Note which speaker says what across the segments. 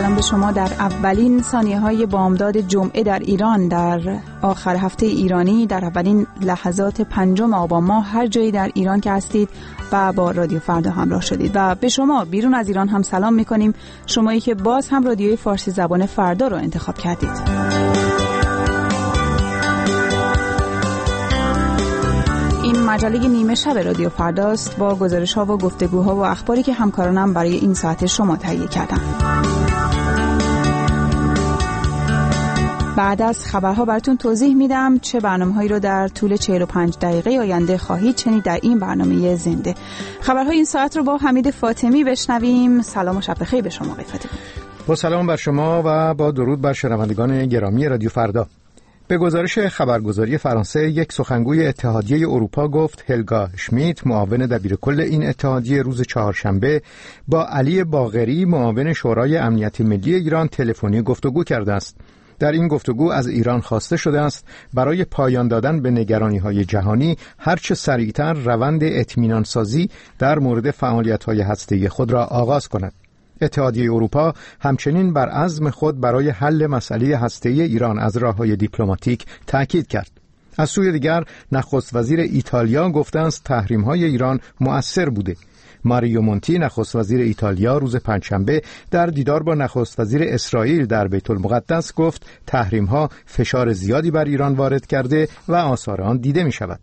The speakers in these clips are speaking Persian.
Speaker 1: میکنم به شما در اولین ثانیه‌های بامداد جمعه در ایران، در آخر هفته ایرانی، در اولین لحظات 5 آبان ماه، هر جایی در ایران که هستید و با رادیو فردا همراه شدید. و به شما بیرون از ایران هم سلام میکنیم، شمایی که باز هم رادیوی فارسی زبان فردا رو انتخاب کردید. این مجله نیمه شب رادیو فرداست با گزارش‌ها و گفتگوها و اخباری که همکارانم برای این ساعت شما تهیه کردن. بعد از خبرها براتون توضیح میدم چه برنامه‌هایی رو در طول 45 دقیقه آینده خواهید شنید در این برنامه زنده. خبرهای این ساعت رو با حمید فاطمی بشنویم. سلام و شب بخیر به شما آقای فاطمی.
Speaker 2: با سلام بر شما و با درود بر شنوندگان گرامی رادیو فردا. به گزارش خبرگزاری فرانسه، یک سخنگوی اتحادیه اروپا گفت هلگا شمیت، معاون دبیرکل این اتحادیه، روز چهارشنبه با علی باقری، معاون شورای امنیت ملی ایران، تلفنی گفتگو کرده است. در این گفتگو از ایران خواسته شده است برای پایان دادن به نگرانی‌های جهانی هرچه سریعتر روند اطمینان سازی در مورد فعالیت‌های هسته‌ای خود را آغاز کند. اتحادیه اروپا همچنین بر عزم خود برای حل مسئله هسته‌ای ایران از راه‌های دیپلماتیک تأکید کرد. از سوی دیگر نخست وزیر ایتالیا گفته است تحریم‌های ایران مؤثر بوده. ماریو مونتی نخست وزیر ایتالیا روز پنجشنبه در دیدار با نخست وزیر اسرائیل در بیت المقدس گفت تحریم‌ها فشار زیادی بر ایران وارد کرده و آثار آن دیده می‌شود.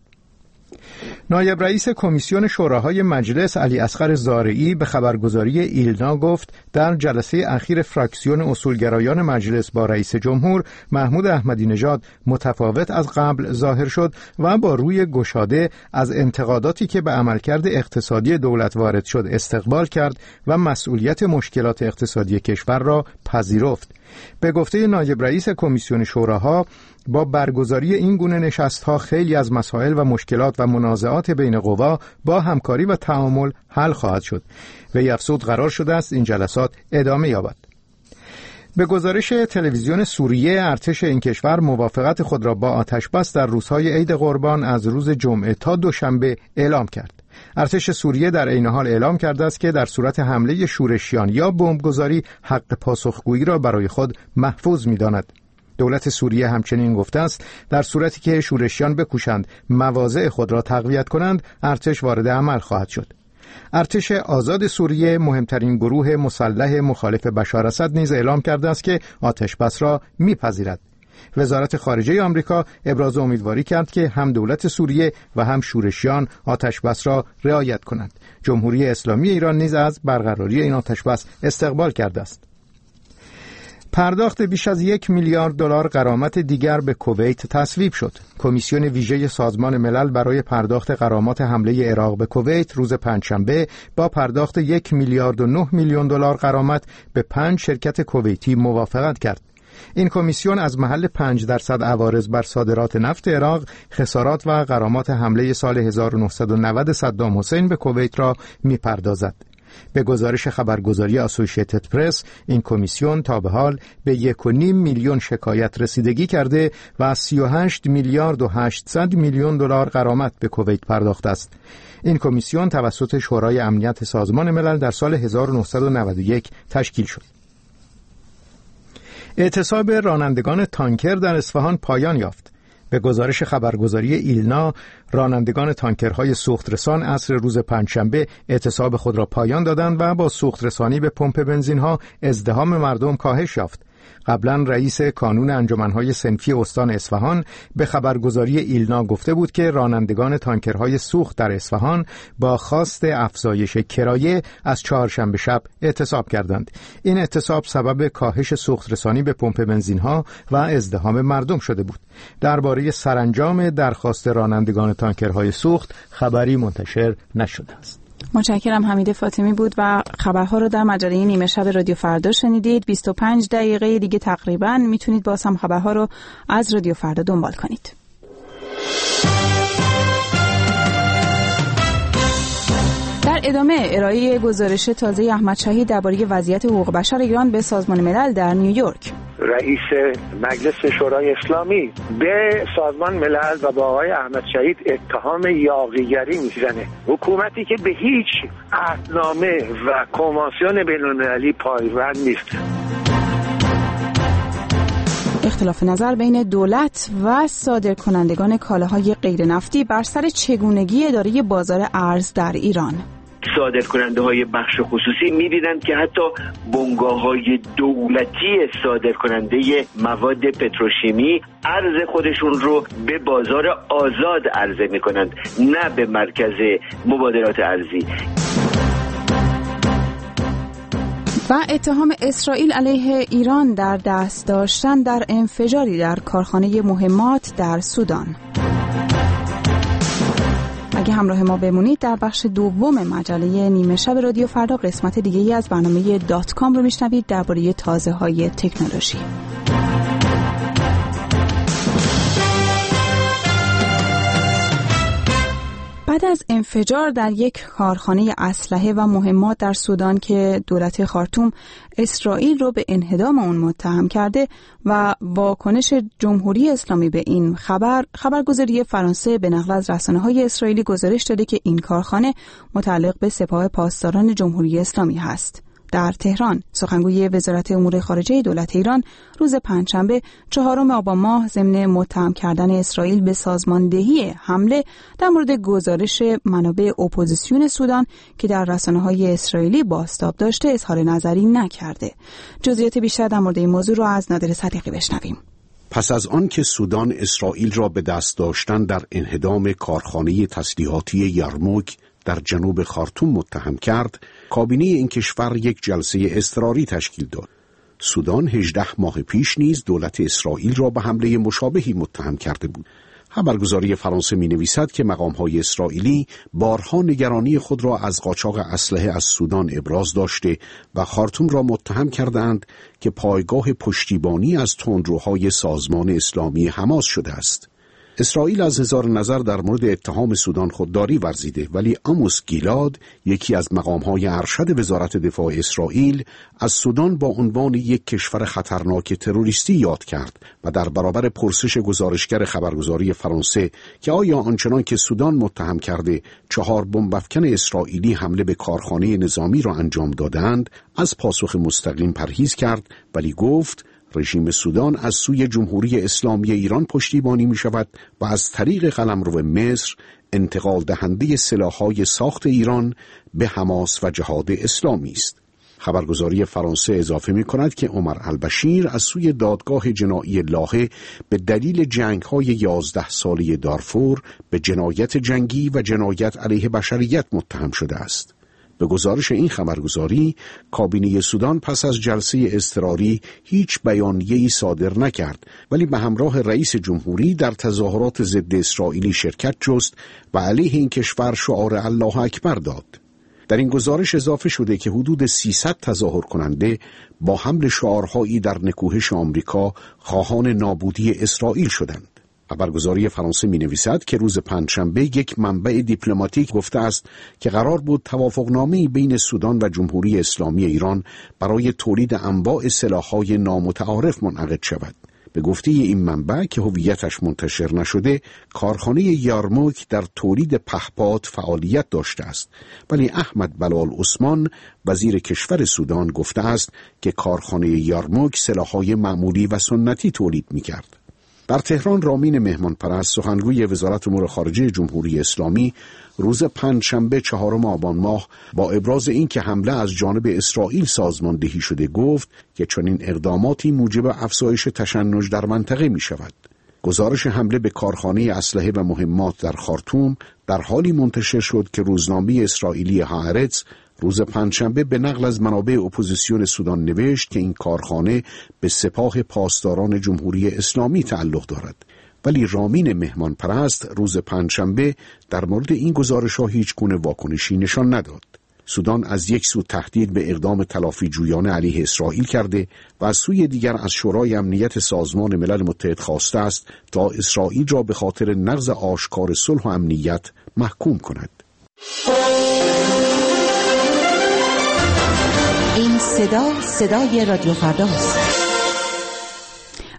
Speaker 2: نایب رئیس کمیسیون شوراهای مجلس علی اصغر زارعی به خبرگزاری ایلنا گفت در جلسه اخیر فراکسیون اصولگرایان مجلس با رئیس جمهور محمود احمدی نژاد متفاوت از قبل ظاهر شد و با روی گشاده از انتقاداتی که به عملکرد اقتصادی دولت وارد شد استقبال کرد و مسئولیت مشکلات اقتصادی کشور را پذیرفت. به گفته نایب رئیس کمیسیون شوراها با برگزاری این گونه نشست‌ها خیلی از مسائل و مشکلات و منازعات بین قوا با همکاری و تعامل حل خواهد شد. وی افزود قرار شده است این جلسات ادامه یابد. به گزارش تلویزیون سوریه، ارتش این کشور موافقت خود را با آتش‌بس در روزهای عید قربان از روز جمعه تا دوشنبه اعلام کرد. ارتش سوریه در عین حال اعلام کرده است که در صورت حمله شورشیان یا بمبگذاری حق پاسخگویی را برای خود محفوظ می‌داند. دولت سوریه همچنین گفته است در صورتی که شورشیان بکوشند مواضع خود را تقویت کنند، ارتش وارد عمل خواهد شد. ارتش آزاد سوریه، مهمترین گروه مسلح مخالف بشار اسد، نیز اعلام کرده است که آتش‌بس را می‌پذیرد. وزارت خارجه آمریکا ابراز امیدواری کرد که هم دولت سوریه و هم شورشیان آتش‌بس را رعایت کنند. جمهوری اسلامی ایران نیز از برقراری این آتش‌بس استقبال کرده است. پرداخت بیش از 1 میلیارد دلار غرامت دیگر به کویت تصویب شد. کمیسیون ویژه سازمان ملل برای پرداخت غرامات حمله عراق به کویت روز پنجشنبه با پرداخت 1 میلیارد و 9 میلیون دلار غرامت به 5 شرکت کویتی موافقت کرد. این کمیسیون از محل 5% عوارض بر صادرات نفت عراق، خسارات و غرامات حمله سال 1990 صدام حسین به کویت را می‌پردازد. به گزارش خبرگزاری اسوسییتد پرس، این کمیسیون تا به حال به 1.5 میلیون شکایت رسیدگی کرده و 38 میلیارد و 800 میلیون دلار غرامت به کویت پرداخته است. این کمیسیون توسط شورای امنیت سازمان ملل در سال 1991 تشکیل شد. اعتصاب رانندگان تانکر در اصفهان پایان یافت. به گزارش خبرگزاری ایلنا، رانندگان تانکرهای سوخترسان عصر روز پنجشنبه اعتصاب خود را پایان دادند و با سوخترسانی به پمپ بنزین‌ها ازدحام مردم کاهش یافت. قبلا رئیس کانون انجمنهای صنفی استان اصفهان به خبرگزاری ایلنا گفته بود که رانندگان تانکرهای سوخت در اصفهان با خواست افزایش کرایه از چهارشنبه شب اعتصاب کردند. این اعتصاب سبب کاهش سوخترسانی به پمپ بنزین‌ها و ازدحام مردم شده بود. درباره سرانجام درخواست رانندگان تانکرهای سوخت خبری منتشر نشده است.
Speaker 1: متشکرم. حمید فاطمی بود و خبرها رو در مجله نیمه شب رادیو فردا شنیدید. 25 دقیقه دیگه تقریبا میتونید باز هم خبرها رو از رادیو فردا دنبال کنید. در ادامه ارائه گزارش تازه احمد شهید درباره وضعیت حقوق بشر ایران به سازمان ملل در نیویورک.
Speaker 3: رئیس مجلس شورای اسلامی به سازمان ملل و با آقای احمد شهید اتهام یاغیگری میزنه. حکومتی که به هیچ عهدنامه و کنوانسیون بین‌المللی پایبند نیست.
Speaker 1: اختلاف نظر بین دولت و صادرکنندگان کالاهای غیر نفتی بر سر چگونگی اداره بازار ارز در ایران.
Speaker 4: صادرکننده‌های بخش خصوصی می‌دیدند که حتی بنگاه‌های دولتی صادرکننده مواد پتروشیمی ارز خودشون رو به بازار آزاد عرضه می‌کنند، نه به مرکز مبادلات ارزی.
Speaker 1: و اتهام اسرائیل علیه ایران در دست داشتن در انفجاری در کارخانه مهمات در سودان. اگه همراه ما بمونید در بخش دوم مجله نیمه شب رادیو فردا قسمت دیگه‌ای از برنامه .com رو میشنوید درباره تازه‌های تکنولوژی. بعد از انفجار در یک کارخانه اسلحه و مهمات در سودان که دولت خارتوم اسرائیل رو به انهدام اون متهم کرده و واکنش جمهوری اسلامی به این خبرگزاری فرانسه به نقل از رسانه‌های اسرائیلی گزارش داده که این کارخانه متعلق به سپاه پاسداران جمهوری اسلامی هست. در تهران سخنگوی وزارت امور خارجه دولت ایران روز پنجشنبه 4 آبان ماه ضمن متهم کردن اسرائیل به سازماندهی حمله در مورد گزارش منابع اپوزیسیون سودان که در رسانه‌های اسرائیلی بازتاب داشته اظهار نظری نکرده. جزئیات بیشتر در مورد این موضوع را از نادر صدیقی بشنویم.
Speaker 5: پس از آن که سودان اسرائیل را به دست داشتن در انهدام کارخانه تسلیحاتی یرموک در جنوب خارتوم متهم کرد، کابینه این کشور یک جلسه اضطراری تشکیل داد. سودان 18 ماه پیش نیز دولت اسرائیل را به حمله مشابهی متهم کرده بود. خبرگزاری فرانسه می‌نویسد که مقام‌های اسرائیلی بارها نگرانی خود را از قاچاق اسلحه از سودان ابراز داشته و خارتوم را متهم کردند که پایگاه پشتیبانی از تندروهای سازمان اسلامی حماس شده است. اسرائیل از اظهار نظر در مورد اتهام سودان خودداری ورزیده، ولی آموس گیلاد، یکی از مقام‌های ارشد وزارت دفاع اسرائیل، از سودان با عنوان یک کشور خطرناک تروریستی یاد کرد و در برابر پرسش گزارشگر خبرگزاری فرانسه که آیا آنچنان که سودان متهم کرده 4 بمب افکن اسرائیلی حمله به کارخانه نظامی را انجام دادند، از پاسخ مستقیم پرهیز کرد، ولی گفت رژیم سودان از سوی جمهوری اسلامی ایران پشتیبانی می شود و از طریق قلمرو مصر انتقال دهنده سلاح‌های ساخت ایران به حماس و جهاد اسلامی است. خبرگزاری فرانسه اضافه می کند که عمر البشیر از سوی دادگاه جنایی لاهه به دلیل جنگ‌های 11 ساله دارفور به جنایت جنگی و جنایت علیه بشریت متهم شده است. به گزارش این خبرگزاری، کابینه سودان پس از جلسه اضطراری هیچ بیانیه‌ای صادر نکرد، ولی به همراه رئیس جمهوری در تظاهرات ضد اسرائیلی شرکت جست و علیه این کشور شعار الله اکبر داد. در این گزارش اضافه شده که حدود 300 تظاهر کننده با حمل شعارهایی در نکوهش آمریکا خواهان نابودی اسرائیل شدند. خبرگزاری فرانسه می نویسد که روز پنجشنبه یک منبع دیپلماتیک گفته است که قرار بود توافقنامه‌ای بین سودان و جمهوری اسلامی ایران برای تولید انواع سلاح‌های نامتعارف منعقد شود. به گفته این منبع که هویتش منتشر نشده، کارخانه یارموک در تولید پهپاد فعالیت داشته است، ولی احمد بلال عثمان وزیر کشور سودان گفته است که کارخانه یارموک سلاح‌های معمولی و سنتی تولید می‌کرد. در تهران رامین مهمانپرست، سخنگوی وزارت امور خارجه جمهوری اسلامی، روز پنجشنبه 4 آبان ماه با ابراز اینکه حمله از جانب اسرائیل سازماندهی شده گفت که چنین اقداماتی موجب افزایش تشنج در منطقه می شود. گزارش حمله به کارخانه اسلحه و مهمات در خارتوم در حالی منتشر شد که روزنامه اسرائیلی هآرتز روز پنجشنبه به نقل از منابع اپوزیسیون سودان نوشت که این کارخانه به سپاه پاسداران جمهوری اسلامی تعلق دارد. ولی رامین مهمانپرست روز پنجشنبه در مورد این گزارش‌ها هیچ گونه واکنشی نشان نداد. سودان از یک سو تهدید به اقدام تلافی جویانه علیه اسرائیل کرده و از سوی دیگر از شورای امنیت سازمان ملل متحد خواسته است تا اسرائیل را به خاطر نقض آشکار صلح و امنیت محکوم کند.
Speaker 6: این صدای رادیو فرداست.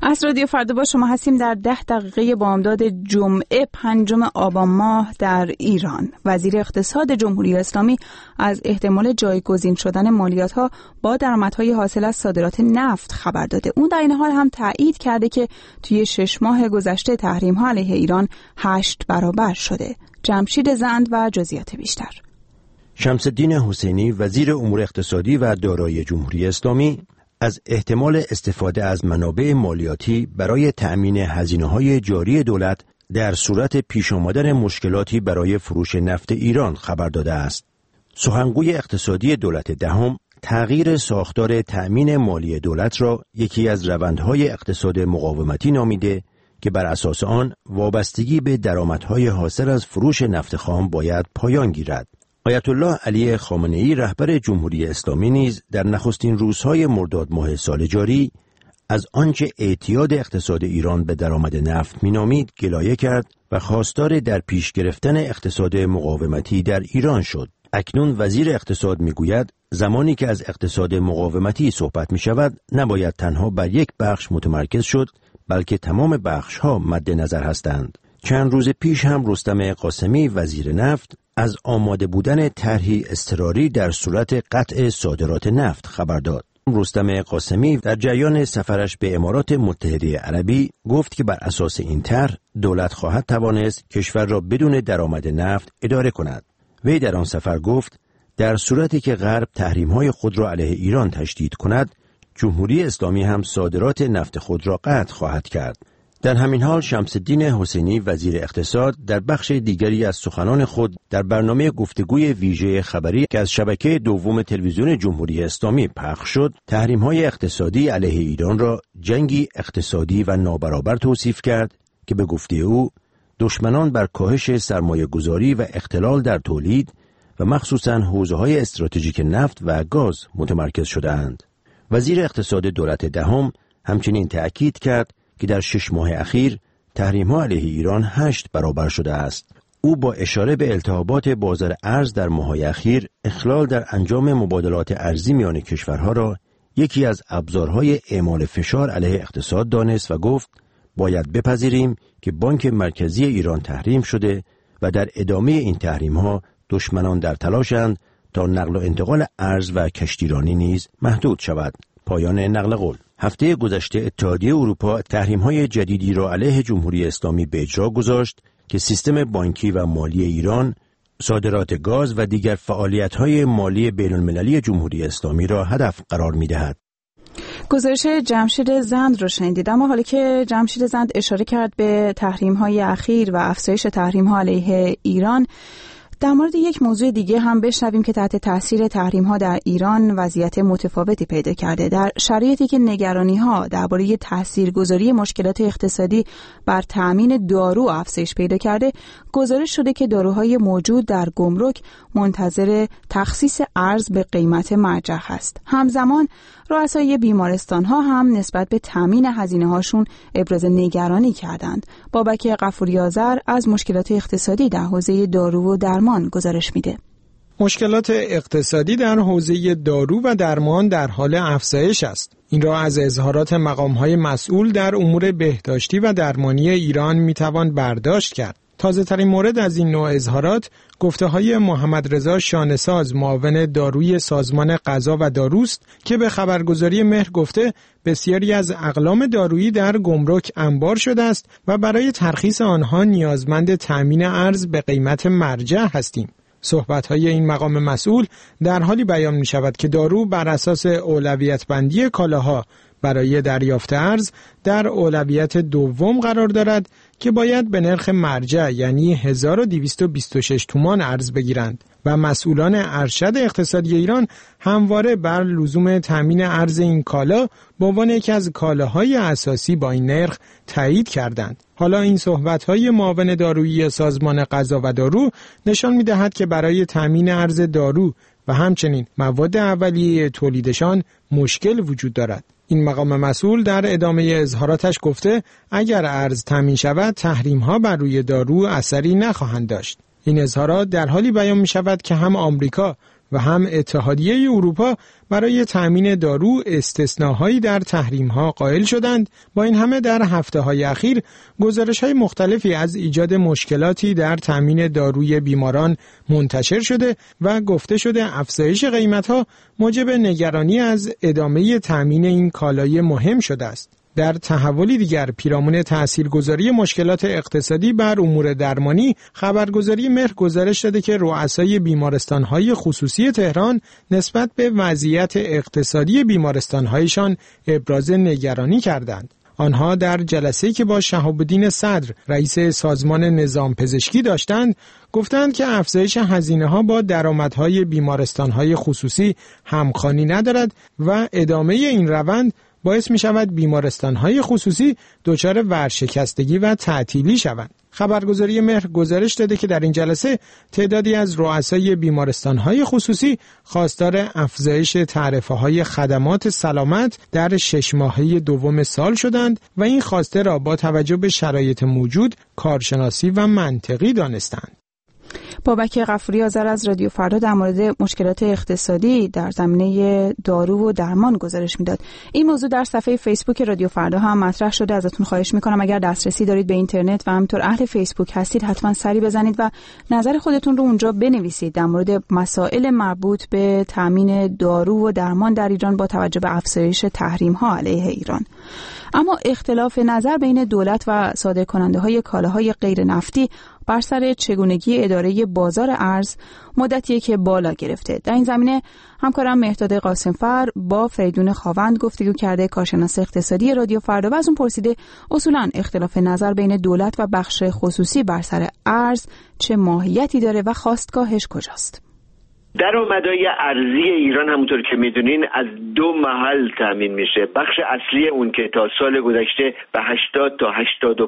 Speaker 1: از رادیو فردا با شما هستیم. در 10 دقیقه بامداد جمعه 5 آبان ماه در ایران، وزیر اقتصاد جمهوری اسلامی از احتمال جایگزین شدن مالیات‌ها با درآمدهای حاصل از صادرات نفت خبر داده. اون در این حال هم تایید کرده که توی 6 ماه گذشته تحریم‌ها علیه ایران 8 برابر شده. جمشید زند و جزئیات بیشتر.
Speaker 6: شمس‌الدین حسینی وزیر امور اقتصادی و دارایی جمهوری اسلامی از احتمال استفاده از منابع مالیاتی برای تأمین هزینه‌های جاری دولت در صورت پیش آمدن مشکلاتی برای فروش نفت ایران خبر داده است. سخنگوی اقتصادی دولت دهم تغییر ساختار تأمین مالی دولت را یکی از روندهای اقتصاد مقاومتی نامیده که بر اساس آن وابستگی به درآمدهای حاصل از فروش نفت خام باید پایان گیرد. آیت الله علی خامنه‌ای رهبر جمهوری اسلامی نیز در نخستین روزهای مرداد ماه سال جاری از آنچه اعتیاد اقتصاد ایران به درآمد نفت مینامید گلایه کرد و خواستار در پیش گرفتن اقتصاد مقاومتی در ایران شد. اکنون وزیر اقتصاد میگوید زمانی که از اقتصاد مقاومتی صحبت می شود نباید تنها بر یک بخش متمرکز شد، بلکه تمام بخش‌ها مد نظر هستند. چند روز پیش هم رستم قاسمی وزیر نفت از آماده بودن طرحی اضطراری در صورت قطع صادرات نفت خبر داد. رستم قاسمی در جریان سفرش به امارات متحده عربی گفت که بر اساس این طرح دولت خواهد توانست کشور را بدون درآمد نفت اداره کند. وی در آن سفر گفت در صورتی که غرب تحریم‌های خود را علیه ایران تشدید کند، جمهوری اسلامی هم صادرات نفت خود را قطع خواهد کرد. در همین حال شمس‌الدین حسینی وزیر اقتصاد در بخش دیگری از سخنان خود در برنامه گفتگوی ویژه خبری که از شبکه دوم تلویزیون جمهوری اسلامی پخش شد، تحریم‌های اقتصادی علیه ایران را جنگی اقتصادی و نابرابر توصیف کرد که به گفته او دشمنان بر کاهش سرمایه‌گذاری و اختلال در تولید و مخصوصاً حوزه‌های استراتژیک نفت و گاز متمرکز شده‌اند. وزیر اقتصاد دولت دهم همچنین تأکید کرد که در 6 ماه اخیر تحریم‌ها علیه ایران 8 برابر شده است. او با اشاره به التهابات بازار ارز در ماه‌های اخیر اخلال در انجام مبادلات ارزی میان کشورها را یکی از ابزارهای اعمال فشار علیه اقتصاد دانست و گفت باید بپذیریم که بانک مرکزی ایران تحریم شده و در ادامه این تحریم‌ها دشمنان در تلاشند تا نقل و انتقال ارز و کشتیرانی نیز محدود شود. پایان نقل قول. هفته گذشته اتحادیه اروپا تحریم‌های جدیدی را علیه جمهوری اسلامی به اجرا گذاشت که سیستم بانکی و مالی ایران، صادرات گاز و دیگر فعالیت‌های مالی بین‌المللی جمهوری اسلامی را هدف قرار می‌دهد.
Speaker 1: گزارش جمشید زند رو شنیدید. اما حالا که جمشید زند اشاره کرد به تحریم‌های اخیر و افزایش تحریم‌ها علیه ایران، در مورد یک موضوع دیگه هم بشنویم که تحت تاثیر تحریم‌ها در ایران وضعیت متفاوتی پیدا کرده. در شرایطی که نگرانی‌ها درباره تاثیرگذاری مشکلات اقتصادی بر تأمین دارو افزایش پیدا کرده، گزارش شده که داروهای موجود در گمرک منتظر تخصیص ارز به قیمت مرجع است. همزمان رؤسای بیمارستان‌ها هم نسبت به تأمین هزینه‌هاشون ابراز نگرانی کردند. بابک غفوری آذر از مشکلات اقتصادی در حوزه دارو و درمان گزارش میده.
Speaker 7: مشکلات اقتصادی در حوزه دارو و درمان در حال افزایش است. این را از اظهارات مقام‌های مسئول در امور بهداشتی و درمانی ایران میتوان برداشت کرد. تازه ترین مورد از این نوع اظهارات گفته‌های محمد رضا شانه‌ساز معاون داروی سازمان غذا و داروست که به خبرگزاری مهر گفته بسیاری از اقلام دارویی در گمرک انبار شده است و برای ترخیص آنها نیازمند تأمین ارز به قیمت مرجع هستیم. صحبت‌های این مقام مسئول در حالی بیان می‌شود که دارو بر اساس اولویت بندی کالاها برای دریافت ارز در اولویت دوم قرار دارد که باید به نرخ مرجع یعنی 1226 تومان ارز بگیرند و مسئولان ارشد اقتصادی ایران همواره بر لزوم تامین ارز این کالا به عنوان یکی از کالاهای اساسی با این نرخ تایید کردند. حالا این صحبت‌های معاون دارویی سازمان غذا و دارو نشان می‌دهد که برای تامین ارز دارو و همچنین مواد اولیه تولیدشان مشکل وجود دارد. این مقام مسئول در ادامه اظهاراتش گفته اگر ارز تامین شود تحریم‌ها بر روی دارو اثری نخواهند داشت. این اظهارات در حالی بیان می شود که هم آمریکا و هم اتحادیه اروپا برای تأمین دارو استثناهایی در تحریم‌ها قائل شدند. با این همه در هفته‌های اخیر گزارش‌های مختلفی از ایجاد مشکلاتی در تأمین داروی بیماران منتشر شده و گفته شده افزایش قیمت‌ها موجب نگرانی از ادامه تأمین این کالای مهم شده است. در تحولی دیگر پیرامون تاثیرگذاری مشکلات اقتصادی بر امور درمانی، خبرگزاری مهر گزارش داده که رؤسای بیمارستان‌های خصوصی تهران نسبت به وضعیت اقتصادی بیمارستان‌هایشان ابراز نگرانی کردند. آنها در جلسه‌ای که با شهاب الدین صدر رئیس سازمان نظام پزشکی داشتند، گفتند که افزایش هزینه‌ها با درآمدهای بیمارستان‌های خصوصی همخوانی ندارد و ادامه این روند باعث می شود بیمارستان‌های خصوصی دچار ورشکستگی و تعطیلی شوند. خبرگزاری مهر گزارش داده که در این جلسه تعدادی از رؤسای بیمارستان‌های خصوصی خواستار افزایش تعرفه‌های خدمات سلامت در 6 ماهه دوم سال شدند و این خواسته را با توجه به شرایط موجود کارشناسی و منطقی دانستند.
Speaker 1: بابک غفوری آذر از رادیو فردا در مورد مشکلات اقتصادی در زمینه دارو و درمان گزارش میداد. این موضوع در صفحه فیسبوک رادیو فردا هم مطرح شده. ازتون خواهش میکنم اگر دسترسی دارید به اینترنت و همینطور اهل فیسبوک هستید حتما سری بزنید و نظر خودتون رو اونجا بنویسید در مورد مسائل مربوط به تامین دارو و درمان در ایران با توجه به افزایش تحریم ها علیه ایران. اما اختلاف نظر بین دولت و صادرکننده‌های کالاهای غیر نفتی بر سر چگونگی اداره بازار ارز مدتیه که بالا گرفته. در این زمینه همکارم مهرداد قاسمفر با فریدون خاوند گفتگو کرده، کارشناس اقتصادی رادیو فردا، و از اون پرسیده اصولاً اختلاف نظر بین دولت و بخش خصوصی بر سر ارز چه ماهیتی داره و خواستگاهش کجاست.
Speaker 4: درآمدهای ارزی ایران همونطور که میدونین از 2 محل تامین میشه. بخش اصلی اون که تا سال گذشته به 80 تا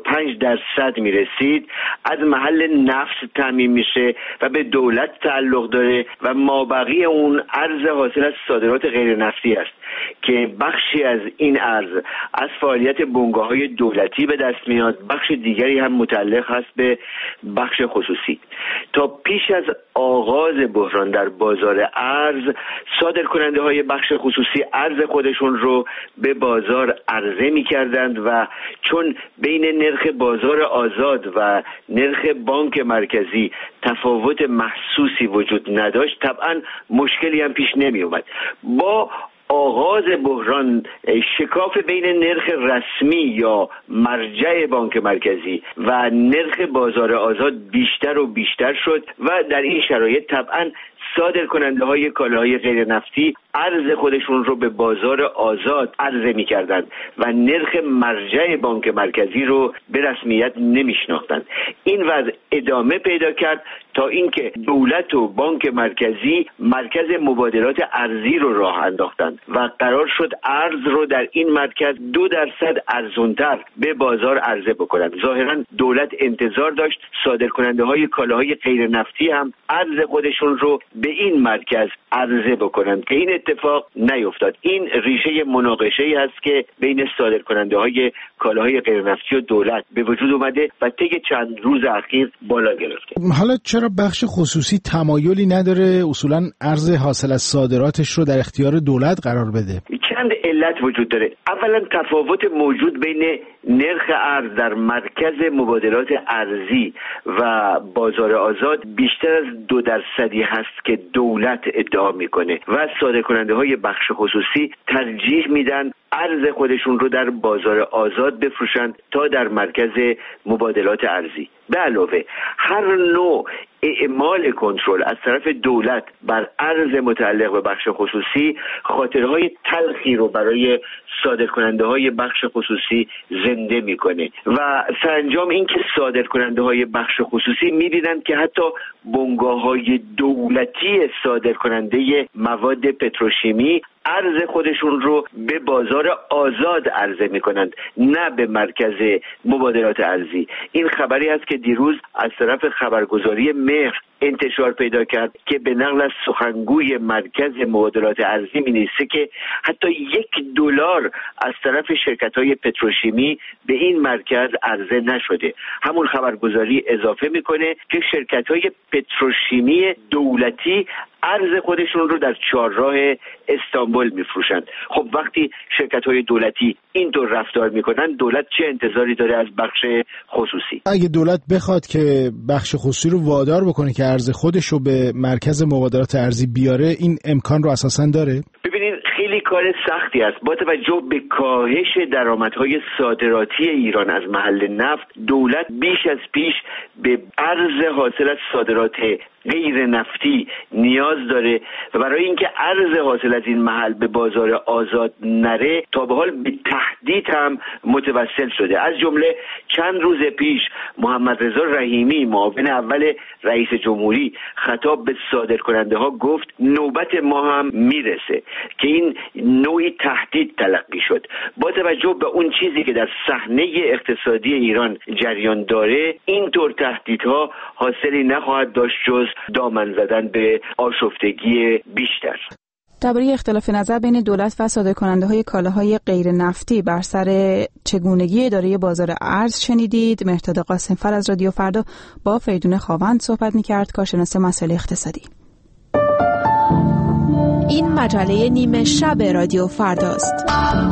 Speaker 4: 85% میرسید از محل نفت تامین میشه و به دولت تعلق داره و مابقی اون ارز حاصل از صادرات غیر نفتی است که بخشی از این ارز از فعالیت بنگاه‌های دولتی به دست میاد، بخش دیگری هم متعلق هست به بخش خصوصی. تا پیش از آغاز بحران در بازار ارز، صادرکننده‌های بخش خصوصی ارز خودشون رو به بازار عرضه می‌کردند و چون بین نرخ بازار آزاد و نرخ بانک مرکزی تفاوت محسوسی وجود نداشت، طبعاً مشکلی هم پیش نمی‌اومد. با آغاز بحران شکاف بین نرخ رسمی یا مرجع بانک مرکزی و نرخ بازار آزاد بیشتر و بیشتر شد و در این شرایط طبعاً صادرکننده‌های کالاهای غیر نفتی ارز خودشون رو به بازار آزاد عرضه می‌کردند و نرخ مرجع بانک مرکزی رو به رسمیت نمی‌شناختند. این وضع ادامه پیدا کرد تا اینکه دولت و بانک مرکزی مرکز مبادلات ارزی رو راه انداختند و قرار شد ارز رو در این مرکز 2% ارزان‌تر به بازار عرضه بکنند. ظاهراً دولت انتظار داشت صادرکننده‌های کالاهای غیر نفتی هم ارز خودشون رو به این مرکز عرضه بکنند که این اتفاق نیفتاد. این ریشه مناقشه‌ای هست که بین صادرکننده‌های کالاهای غیر نفتی و دولت به وجود اومده و طی چند روز اخیر بالا گرفته.
Speaker 8: حالا چرا بخش خصوصی تمایلی نداره اصولاً ارز حاصل از صادراتش رو در اختیار دولت قرار بده؟
Speaker 4: چند علت وجود داره. اولا تفاوت موجود بین نرخ ارز در مرکز مبادلات ارزی و بازار آزاد بیشتر از 2% هست که دولت ادعا میکنه و صادرکننده‌های بخش خصوصی ترجیح میدن ارز خودشون رو در بازار آزاد بفروشند تا در مرکز مبادلات ارزی. به علاوه هر نوع اعمال کنترل از طرف دولت بر ارز متعلق به بخش خصوصی خاطرهای تلخی رو برای صادرکننده‌های بخش خصوصی زنده میکنه و سرانجام این که صادرکننده‌های بخش خصوصی می‌بینند که حتی بنگاه‌های دولتی صادرکننده مواد پتروشیمی ارز خودشون رو به بازار آزاد عرضه میکنند، نه به مرکز مبادلات ارزی. این خبری است که دیروز از طرف خبرگزاری مهر انتشار پیدا کرد که به نقل از سخنگوی مرکز مبادلات ارزی می‌نویسه که حتی $1 از طرف شرکت‌های پتروشیمی به این مرکز عرضه نشده. همون خبرگزاری اضافه میکنه که شرکت‌های پتروشیمی دولتی ارز خودشون رو در چهارراه استانبول میفروشند. خب وقتی شرکت‌های دولتی اینطور رفتار میکنن، دولت چه انتظاری داره از بخش خصوصی؟
Speaker 8: اگه دولت بخواد که بخش خصوصی رو وادار بکنه که ارز خودش رو به مرکز مبادلات ارزی بیاره، این امکان رو اساساً داره؟
Speaker 4: ببینید خیلی کار سختی است. با توجه به کاهش درآمدهای صادراتی ایران از محل نفت، دولت بیش از پیش به ارز حاصل از صادرات غیر نفتی نیاز داره و برای اینکه ارز حاصل از این محل به بازار آزاد نره، تا به حال به تهدید هم متوسل شده. از جمله چند روز پیش محمد رضا رحیمی، معاون اول رئیس جمهوری، خطاب به صادرکننده ها گفت نوبت ما هم میرسه، که این نوعی تهدید تلقی شد. با توجه به اون چیزی که در صحنه اقتصادی ایران جریان داره، اینطور تهدیدها حاصلی نخواهد داشت جز دامن زدن به آشفتگی بیشتر.
Speaker 1: درباره اختلاف نظر بین دولت و صادرکننده‌های کالاهای غیر نفتی بر سر چگونگی اداره بازار ارز شنیدید. مهرداد قاسمفر از رادیو فردا با فریدون خاوند صحبت می‌کرد، کارشناس مسائل اقتصادی.
Speaker 9: این مجله نیمه شب رادیو فرداست.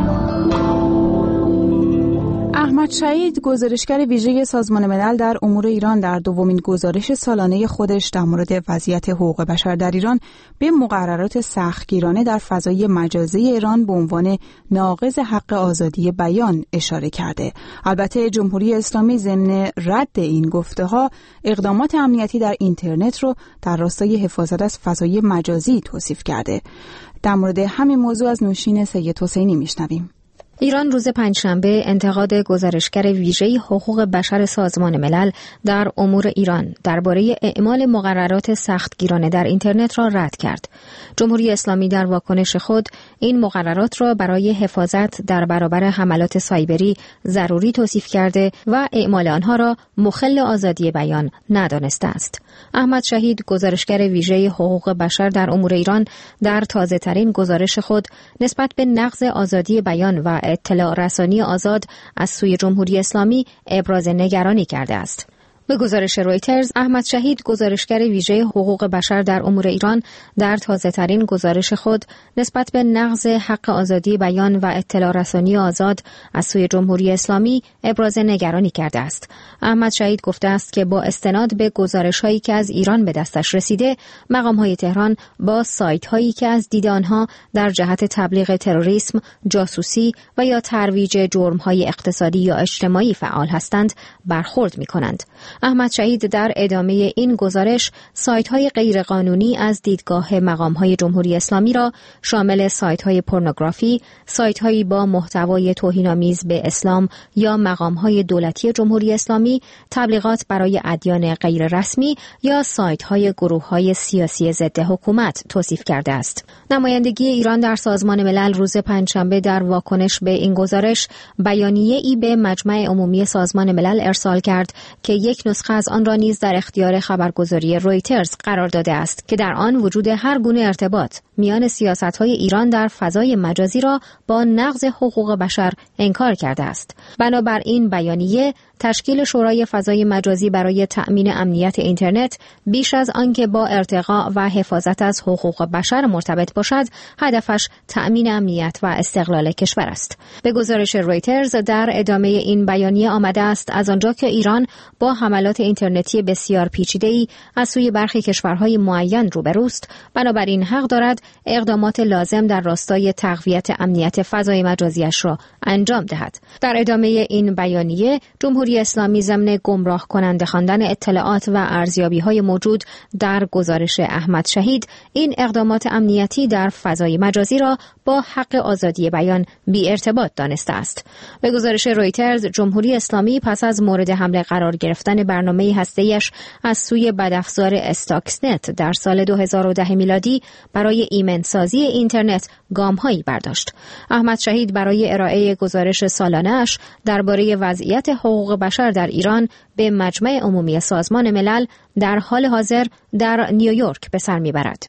Speaker 1: احمد شهید، گزارشگر ویژه سازمان ملل در امور ایران، در دومین گزارش سالانه خودش در مورد وضعیت حقوق بشر در ایران به مقررات سختگیرانه در فضای مجازی ایران به عنوان ناقض حق آزادی بیان اشاره کرده. البته جمهوری اسلامی ضمن رد این گفته‌ها اقدامات امنیتی در اینترنت رو در راستای حفاظت از فضای مجازی توصیف کرده. در مورد همین موضوع از نوشین سید حسینی میشنویم.
Speaker 10: ایران روز پنجشنبه انتقاد گزارشگر ویژه حقوق بشر سازمان ملل در امور ایران درباره اعمال مقررات سختگیرانه در اینترنت را رد کرد. جمهوری اسلامی در واکنش خود این مقررات را برای حفاظت در برابر حملات سایبری ضروری توصیف کرده و اعمال آنها را مخل آزادی بیان ندانسته است. احمد شهید، گزارشگر ویژه حقوق بشر در امور ایران، در تازه‌ترین گزارش خود نسبت به نقض آزادی بیان و اطلاع رسانی آزاد از سوی جمهوری اسلامی ابراز نگرانی کرده است. به گزارش رویترز، احمد شهید، گزارشگر ویژه حقوق بشر در امور ایران، در تازه‌ترین گزارش خود نسبت به نقض حق آزادی بیان و اطلاع رسانی آزاد از سوی جمهوری اسلامی ابراز نگرانی کرده است. احمد شهید گفته است که با استناد به گزارش‌هایی که از ایران به دستش رسیده، مقام‌های تهران با سایت‌هایی که از دید آنها در جهت تبلیغ تروریسم، جاسوسی و یا ترویج جرم‌های اقتصادی یا اجتماعی فعال هستند برخورد می‌کنند. احمد شهید در ادامه این گزارش سایت‌های غیرقانونی از دیدگاه مقام‌های جمهوری اسلامی را شامل سایت‌های پورنوگرافی، سایت‌هایی با محتوای توهین‌آمیز به اسلام یا مقام‌های دولتی جمهوری اسلامی، تبلیغات برای ادیان غیر رسمی یا سایت‌های گروه‌های سیاسی ضد حکومت توصیف کرده است. نمایندگی ایران در سازمان ملل روز پنجشنبه در واکنش به این گزارش بیانیه‌ای به مجمع عمومی سازمان ملل ارسال کرد که یک نسخه از آن را نیز در اختیار خبرگزاری رویترز قرار داده است که در آن وجود هر گونه ارتباط میان سیاست‌های ایران در فضای مجازی را با نقض حقوق بشر انکار کرده است. بنابراین بیانیه تشکیل شورای فضای مجازی برای تأمین امنیت اینترنت بیش از آنکه با ارتقاء و حفاظت از حقوق بشر مرتبط باشد، هدفش تأمین امنیت و استقلال کشور است. به گزارش رویترز، در ادامه این بیانیه آمده است از آنجا که ایران با حملات اینترنتی بسیار پیچیده‌ای از سوی برخی کشورهای معین روبروست، بنابراین حق دارد اقدامات لازم در راستای تقویت امنیت فضای مجازیش را انجام دهد. در ادامه این بیانیه، جمهوری اسلامی ضمن گمراه کننده خواندن اطلاعات و ارزیابی‌های موجود در گزارش احمد شهید، این اقدامات امنیتی در فضای مجازی را با حق آزادی بیان بی ارتباط دانسته است. به گزارش رویترز، جمهوری اسلامی پس از مورد حمله قرار گرفتن برنامه هسته‌ایش از سوی بدافزار استاکسنت در سال 2010 میلادی برای ایمن‌سازی اینترنت گام‌هایی برداشت. احمد شهید برای ارائه گزارش سالانه‌اش درباره وضعیت حقوق بشر در ایران به مجمع عمومی سازمان ملل در حال حاضر در نیویورک به سر میبرد.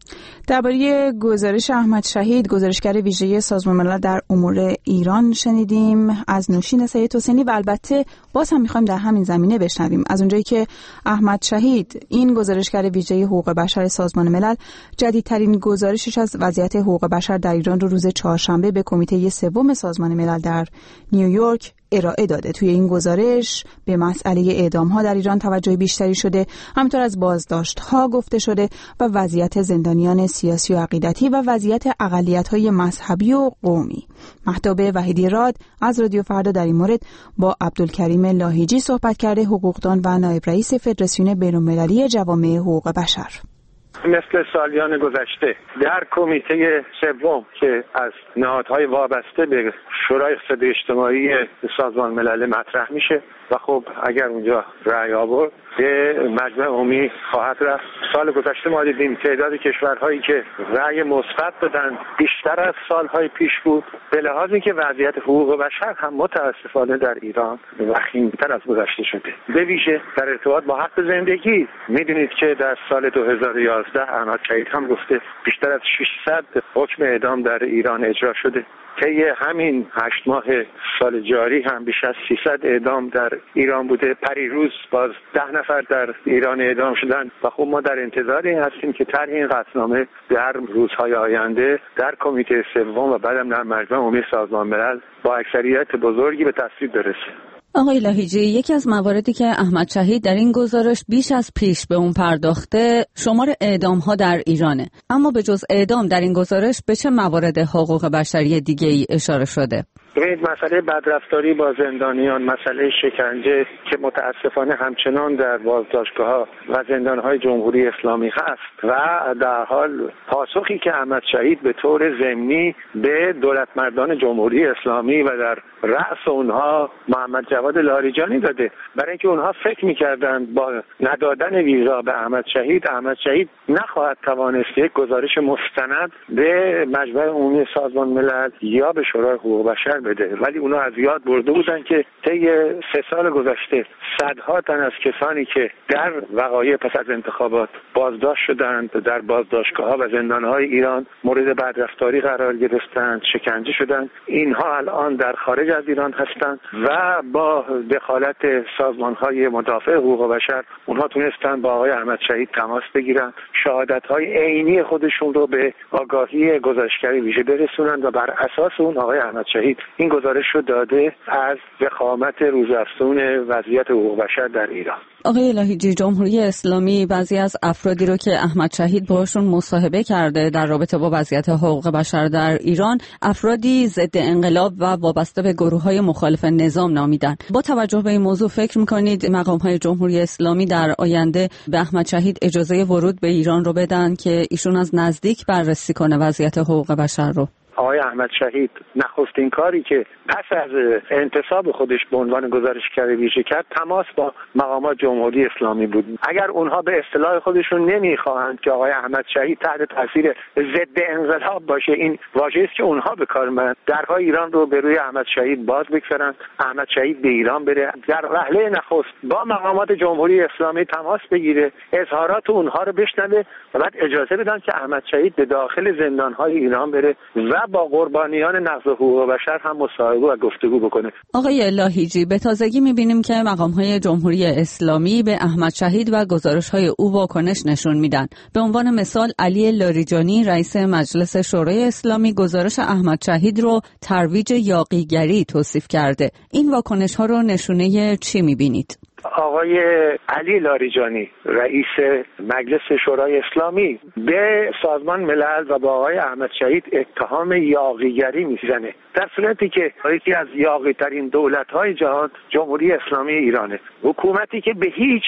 Speaker 1: درباره گزارش احمد شهید، گزارشگر ویژه سازمان ملل در امور ایران شنیدیم از نوشین سید حسینی و البته باز هم می‌خوایم در همین زمینه بشنویم از اونجایی که احمد شهید این گزارشگر ویژه حقوق بشر سازمان ملل جدیدترین گزارشش از وضعیت حقوق بشر در ایران رو روز چهارشنبه به کمیته سوم سازمان ملل در نیویورک ارائه داده. توی این گزارش به مسئله اعدام‌ها در ایران توجه بیشتری شده، همینطور از بازداشت‌ها گفته شده و وضعیت زندانیان سیاسی و عقیدتی و وضعیت اقلیت‌های مذهبی و قومی. مهتاب وحیدی راد از رادیو فردا در این مورد با عبدالکریم لاهیجی صحبت کرده، حقوقدان و نایب رئیس فدراسیون بین‌المللی جوامع حقوق بشر.
Speaker 3: مثل سالیان گذشته در کمیته سوم که از نهادهای وابسته به شورای اقتصادی اجتماعی سازمان ملل مطرح میشه و خب اگر اونجا رأی آورد به مجمع عمومی خواهد رفت. سال گذشته ما دیدیم تعداد کشورهایی که رأی مثبت دادن بیشتر از سالهای پیش بود، به لحاظ اینکه وضعیت حقوق بشر هم متاسفانه در ایران وخیم‌تر از گذشته شده. به ویژه در ارتباط با حق زندگی میدونید که در سال 2011 احمد شهید هم گفته بیشتر از 600 حکم اعدام در ایران اجرا شده. طی همین 8 ماه سال جاری هم بیش از 300 اعدام در ایران بوده. پریروز باز 10 نفر در ایران اعدام شدن و خب ما در انتظار این هستیم که طرح این قطعنامه در روزهای آینده در کمیته سوم و بعدم در مجمع عمومی سازمان ملل با اکثریت بزرگی به تصویب برسه.
Speaker 11: آقای لاهیجی، یکی از مواردی که احمد شهید در این گزارش بیش از پیش به اون پرداخته شمار اعدام‌ها در ایرانه، اما به جز اعدام در این گزارش به چه موارد حقوق بشری دیگه‌ای اشاره شده؟
Speaker 3: ببینید، مسئله بدرفتاری با زندانیان، مسئله شکنجه که متاسفانه همچنان در بازداشتگاه‌ها و زندان‌های جمهوری اسلامی هست و در حال پاسخی که احمد شهید به طور ضمنی به دولتمردان جمهوری اسلامی و در رأس اونها محمد جواد لاریجانی داده، برای اینکه اونها فکر می‌کردند با ندادن ویزا به احمد شهید نخواهد توانست یک گزارش مستند به مجمع عمومی سازمان ملل یا به شورای حقوق بشر بده، ولی اونا از یاد برده بودن که طی 3 سال گذشته صدها تن از کسانی که در وقایع پس از انتخابات بازداشت شدند در بازداشتگاه‌ها و زندان‌های ایران مورد بدرفتاری قرار گرفتند، شکنجه شدند، اینها الان در خارج از ایران هستند و با دخالت سازمان‌های مدافع حقوق بشر اونها تونستن با آقای احمد شهید تماس بگیرن، شهادت‌های عینی خودشون رو به آگاهی گزارشگر ویژه برسونن و بر اساس اون آقای احمد شهید این گزارش رو داده از ضخامت روزافزون وضعیت حقوق بشر در ایران.
Speaker 11: آقای لاهیجی، جمهوری اسلامی بعضی از افرادی رو که احمد شهید باهاشون مصاحبه کرده در رابطه با وضعیت حقوق بشر در ایران، افرادی ضد انقلاب و وابسته به گروه‌های مخالف نظام نامیدن. با توجه به این موضوع فکر می‌کنید مقام‌های جمهوری اسلامی در آینده به احمد شهید اجازه ورود به ایران رو بدن که ایشون از نزدیک بررسی کنه وضعیت حقوق بشر رو؟
Speaker 3: آقای احمد شهید نخستین کاری که پس از انتصاب خودش به عنوان گزارشگر ویژه کرد تماس با مقامات جمهوری اسلامی بود. اگر اونها به اصطلاح خودشون نمیخواهند که آقای احمد شهید تحت تاثیر ضد انقلاب باشه، این واژه‌ای است که اونها به کار می‌برند، درهای ایران رو به روی احمد شهید باز بگذارن، احمد شهید به ایران بره، در وهله نخست با مقامات جمهوری اسلامی تماس بگیره، اظهارات اونها رو بشنوه و بعد اجازه بدن که احمد شهید به داخل زندان‌های ایران بره و با قربانیان نقض حقوق بشر هم مصاحبه و گفتگو بکنه.
Speaker 11: آقای لاهیجی، به تازگی می‌بینیم که مقام‌های جمهوری اسلامی به احمد شهید و گزارش‌های او واکنش نشون میدن. به عنوان مثال علی لاریجانی رئیس مجلس شورای اسلامی گزارش احمد شهید رو ترویج یاغیگری توصیف کرده. این واکنش‌ها رو نشونه چی می‌بینید؟
Speaker 3: آقای علی لاریجانی رئیس مجلس شورای اسلامی به سازمان ملل و با آقای احمد شهید اتهام یاغیگری میزنه، در صورتی که یکی از یاغی‌ترین دولت‌های جهان جمهوری اسلامی ایرانه، حکومتی که به هیچ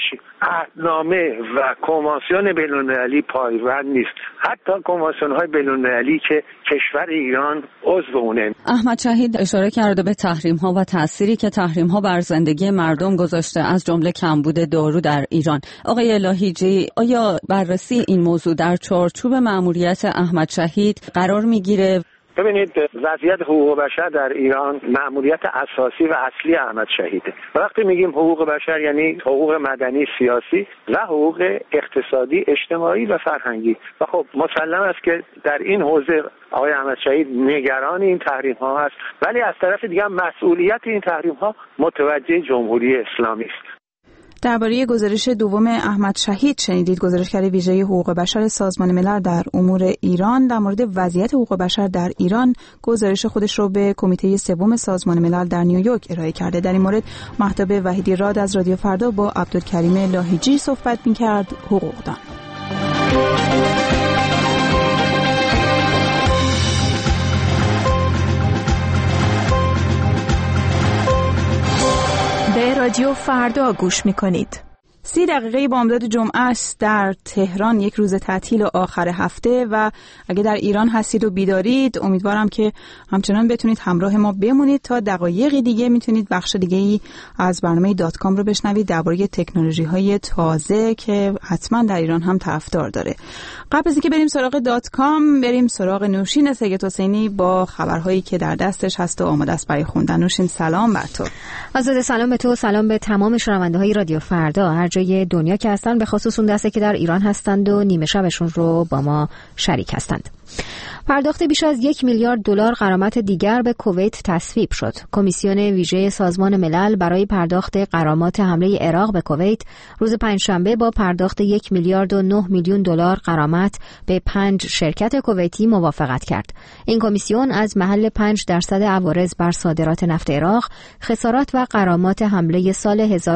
Speaker 3: عهدنامه و کنوانسیون بین‌المللی پایبند نیست، حتی کنوانسیون‌های بین‌المللی که کشور ایران عضو اونه.
Speaker 11: احمد شهید اشاره کرده به تحریم‌ها و تأثیری که تحریم‌ها بر زندگی مردم گذاشته، از جمله کمبود دارو در ایران. آقای لاهیجی، آیا بررسی این موضوع در چارچوب مأموریت احمد شهید قرار میگیره؟
Speaker 3: ببینید وضعیت حقوق بشر در ایران مأموریت اساسی و اصلی احمد شهیده. وقتی میگیم حقوق بشر یعنی حقوق مدنی، سیاسی و حقوق اقتصادی، اجتماعی و فرهنگی. و خب مسلم است که در این حوزه آقای احمد شهید نگران این تحریم ها هست، ولی از طرف دیگه مسئولیت این تحریم ها متوجه جمهوری اسلامی است.
Speaker 1: درباره گزارش دوم احمد شهید شنیدید. گزارشگر ویژه حقوق بشر سازمان ملل در امور ایران در مورد وضعیت حقوق بشر در ایران گزارش خودش رو به کمیته سوم سازمان ملل در نیویورک ارائه کرده. در این مورد مهتاب وحیدی راد از رادیو فردا با عبدالکریم لاهیجی صحبت می‌کرد. حقوقدان.
Speaker 9: به رادیو فردا گوش میکنید.
Speaker 1: 30 دقیقه بامداد جمعه است در تهران، یک روز تعطیل آخر هفته و اگه در ایران هستید و بیدارید امیدوارم که همچنان بتونید همراه ما بمونید. تا دقایقی دیگه میتونید بخش دیگه‌ای از برنامه .com رو بشنوید درباره تکنولوژی‌های تازه که حتما در ایران هم طرفدار داره. قبل از اینکه بریم سراغ .com بریم سراغ نوشین سید حسینی با خبرهایی که در دستش هست و آماده است برای خوندن. نوشین سلام بر تو.
Speaker 10: آزاده سلام به تو، سلام به تمام شنونده‌های رادیو فردا هر جای دنیا که هستن، به خصوص اون دسته که در ایران هستند و نیمه شبشون رو با ما شریک هستند. پرداخت بیش از 1 میلیارد دلار غرامت دیگر به کویت تصویب شد. کمیسیون ویژه سازمان ملل برای پرداخت غرامات حمله عراق به کویت روز پنجشنبه با پرداخت 1 میلیارد و 9 میلیون دلار غرامت به 5 شرکت کویتی موافقت کرد. این کمیسیون از محل 5% عوارض بر صادرات نفت عراق، خسارات و غرامات حمله سال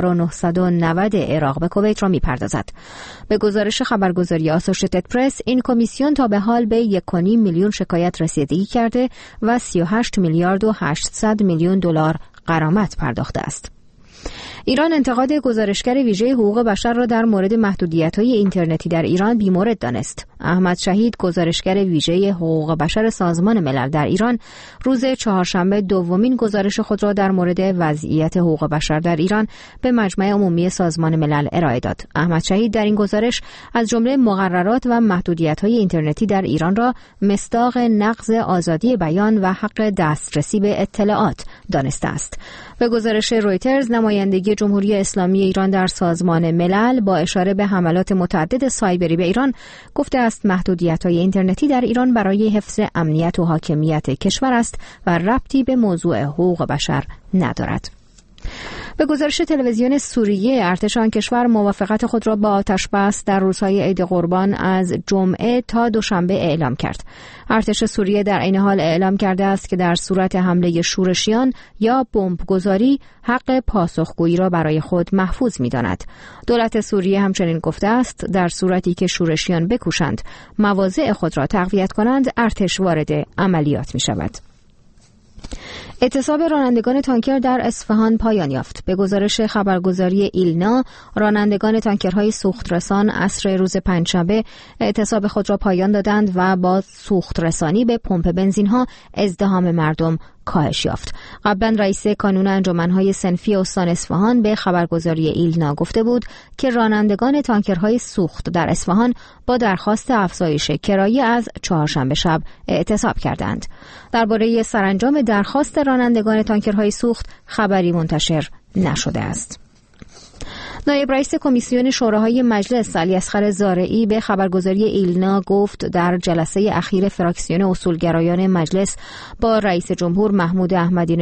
Speaker 10: 1990 عراق به کویت را می‌پردازد. به گزارش خبرگزاری آسوشیتد پرس، این کمیسیون تا به حال به 1.5 میلیون شکایت رسیدگی کرده و 38 میلیارد و 800 میلیون دلار غرامت پرداخته است. ایران انتقاد گزارشگر ویژه حقوق بشر را در مورد محدودیت‌های اینترنتی در ایران بی‌مورد دانست. احمد شهید، گزارشگر ویژه حقوق بشر سازمان ملل در ایران، روز چهارشنبه دومین گزارش خود را در مورد وضعیت حقوق بشر در ایران به مجمع عمومی سازمان ملل ارائه داد. احمد شهید در این گزارش از جمله مقررات و محدودیت‌های اینترنتی در ایران را مصداق نقض آزادی بیان و حق دسترسی به اطلاعات دانسته است. به گزارش رویترز، نمایندگی جمهوری اسلامی ایران در سازمان ملل با اشاره به حملات متعدد سایبری به ایران گفته است محدودیت‌های اینترنتی در ایران برای حفظ امنیت و حاکمیت کشور است و ربطی به موضوع حقوق بشر ندارد. به گزارش تلویزیون سوریه، ارتش آن کشور موافقت خود را با آتش‌بس در روزهای عید قربان از جمعه تا دوشنبه اعلام کرد. ارتش سوریه در عین حال اعلام کرده است که در صورت حمله شورشیان یا بمبگذاری حق پاسخگویی را برای خود محفوظ می‌داند. دولت سوریه همچنین گفته است در صورتی که شورشیان بکوشند مواضع خود را تقویت کنند، ارتش وارد عملیات می‌شود. اعتصاب رانندگان تانکر در اصفهان پایان یافت. به گزارش خبرگزاری ایلنا، رانندگان تانکرهای سوخترسان عصر روز پنجشنبه اعتصاب خود را پایان دادند و با سوخترسانی به پمپ بنزین‌ها ازدحام مردم کاهش یافت. قبلا رئیس کانون انجمنهای صنفی استان اصفهان به خبرگزاری ایلنا گفته بود که رانندگان تانکرهای سوخت در اصفهان با درخواست افزایش کرایه از چهارشنبه شب اعتصاب کردند. درباره سرانجام درخواست رانندگان تانکرهای سوخت خبری منتشر نشده است. نایب رئیس کمیسیون شوراهای مجلس علیاصغر زارعی به خبرگزاری ایلنا گفت در جلسه اخیر فراکسیون اصولگرایان مجلس با رئیس جمهور محمود احمدی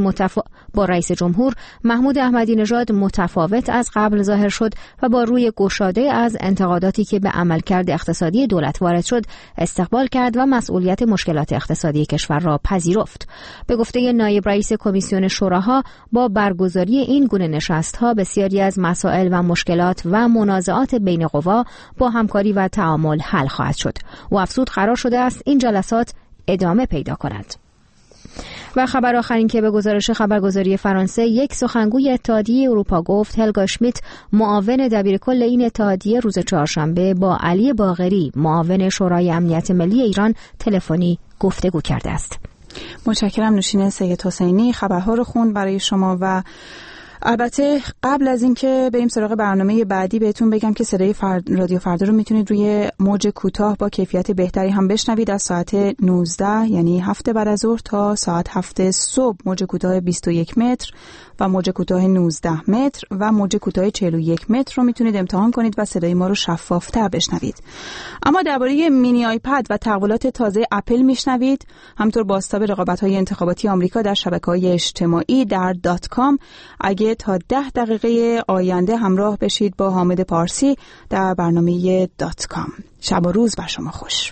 Speaker 10: نژاد متفاوت از قبل ظاهر شد و با روی گشاده از انتقاداتی که به عملکرد اقتصادی دولت وارد شد استقبال کرد و مسئولیت مشکلات اقتصادی کشور را پذیرفت. به گفته نایب رئیس کمیسیون شوراها، با برگزاری این گونه نشست‌ها بسیاری از مسائل و مشکلات و منازعات بین قوا با همکاری و تعامل حل خواهد شد. و افزود قرار شده است این جلسات ادامه پیدا کند. و خبر آخرین که به گزارش خبرگزاری فرانسه، یک سخنگوی اتحادیه اروپا گفت هلگا اشمیت، معاون دبیرکل این اتحادیه، روز چهارشنبه با علی باقری، معاون شورای امنیت ملی ایران، تلفنی گفتگو کرده است.
Speaker 1: متشکرم نوشین سید حسینی، خبرها رو خوند برای شما و البته قبل از اینکه بریم سراغ برنامه بعدی بهتون بگم که صدای رادیو فردا رو میتونید روی موج کوتاه با کیفیت بهتری هم بشنوید از ساعت 19 یعنی 7 بعد از ظهر تا ساعت 7 صبح. موج کوتاه 21 متر و موج کوتاه 19 متر و موج کوتاه 41 متر رو میتونید امتحان کنید و صدای ما رو شفافتر بشنوید. اما درباره مینی آیپد و تحولات تازه اپل میشنوید. همطور بازتاب رقابت‌های انتخاباتی آمریکا در شبکه‌های اجتماعی در .com. اگه تا 10 دقیقه آینده همراه بشید با حامد پارسی در برنامه .com. شب و روز بر شما خوش.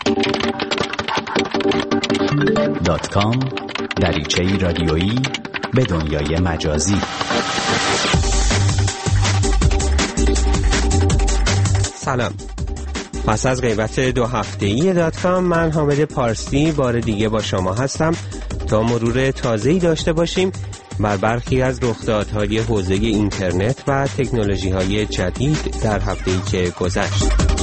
Speaker 12: .com دریچه‌ای رادیویی به دنیای مجازی.
Speaker 13: سلام. پس از غیبت 2 هفته‌ای .com من حامد پارسی بار دیگه با شما هستم تا مرور تازه‌ای داشته باشیم بر برخی از رخدادهای حوزه اینترنت و تکنولوژی‌های جدید در هفته‌ای که گذشت.